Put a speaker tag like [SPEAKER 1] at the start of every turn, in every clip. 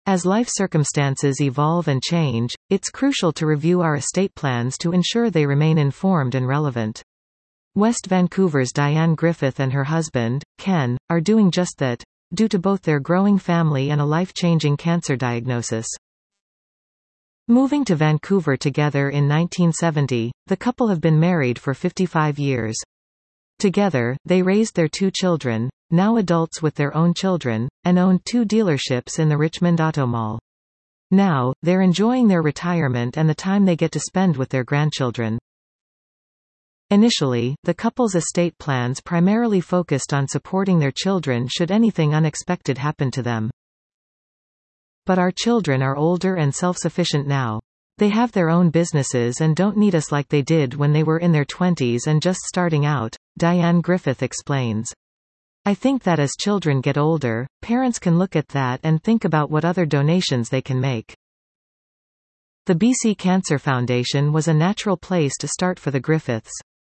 [SPEAKER 1] As life circumstances evolve and change, it's crucial to review our estate plans to ensure they remain informed and relevant. West Vancouver's Diane Griffith and her husband, Ken, are doing just that, due to both their growing family and a life-changing cancer diagnosis. Moving to Vancouver together in 1970, the couple have been married for 55 years. Together, they raised their 2 children, now adults with their own children, and owned 2 dealerships in the Richmond Auto Mall. Now, they're enjoying their retirement and the time they get to spend with their grandchildren. Initially, the couple's estate plans primarily focused on supporting their children should anything unexpected happen to them. But our children are older and self-sufficient now. They have their own businesses and don't need us like they did when they were in their 20s and just starting out, Diane Griffith explains. I think that as children get older, parents can look at that and think about what other donations they can make. The BC Cancer Foundation was a natural place to start for the Griffiths.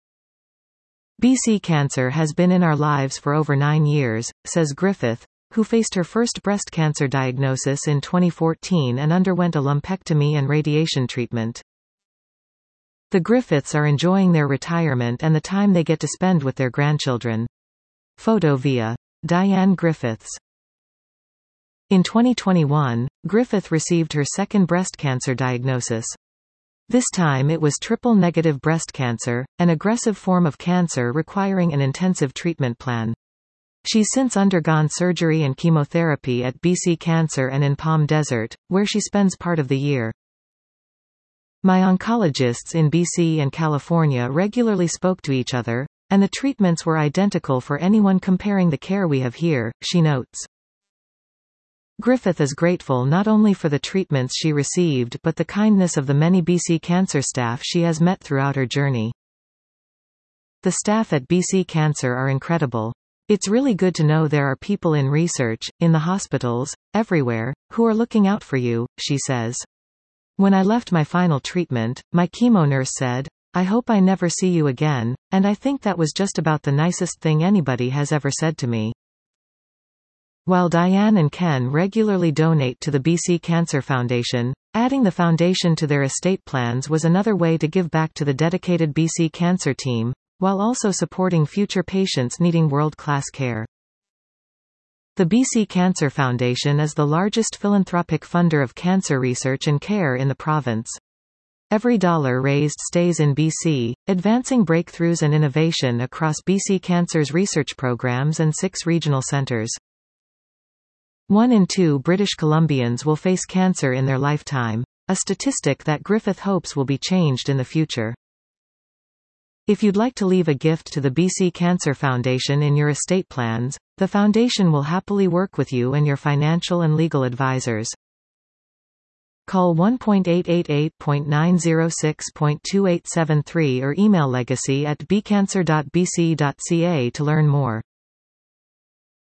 [SPEAKER 1] BC Cancer has been in our lives for over 9 years, says Griffith, who faced her first breast cancer diagnosis in 2014 and underwent a lumpectomy and radiation treatment. The Griffiths are enjoying their retirement and the time they get to spend with their grandchildren. Photo via Diane Griffiths. In 2021, Griffith received her second breast cancer diagnosis. This time it was triple-negative breast cancer, an aggressive form of cancer requiring an intensive treatment plan. She's since undergone surgery and chemotherapy at BC Cancer and in Palm Desert, where she spends part of the year. My oncologists in BC and California regularly spoke to each other, and the treatments were identical for anyone comparing the care we have here, she notes. Griffith is grateful not only for the treatments she received but the kindness of the many BC Cancer staff she has met throughout her journey. The staff at BC Cancer are incredible. It's really good to know there are people in research, in the hospitals, everywhere, who are looking out for you, she says. When I left my final treatment, my chemo nurse said, I hope I never see you again, and I think that was just about the nicest thing anybody has ever said to me. While Diane and Ken regularly donate to the BC Cancer Foundation, adding the foundation to their estate plans was another way to give back to the dedicated BC Cancer team, while also supporting future patients needing world-class care. The BC Cancer Foundation is the largest philanthropic funder of cancer research and care in the province. Every dollar raised stays in BC, advancing breakthroughs and innovation across BC Cancer's research programs and 6 regional centres. 1 in 2 British Columbians will face cancer in their lifetime, a statistic that Griffith hopes will be changed in the future. If you'd like to leave a gift to the BC Cancer Foundation in your estate plans, the foundation will happily work with you and your financial and legal advisors. Call 1.888.906.2873 or email legacy@bcancer.bc.ca to learn more.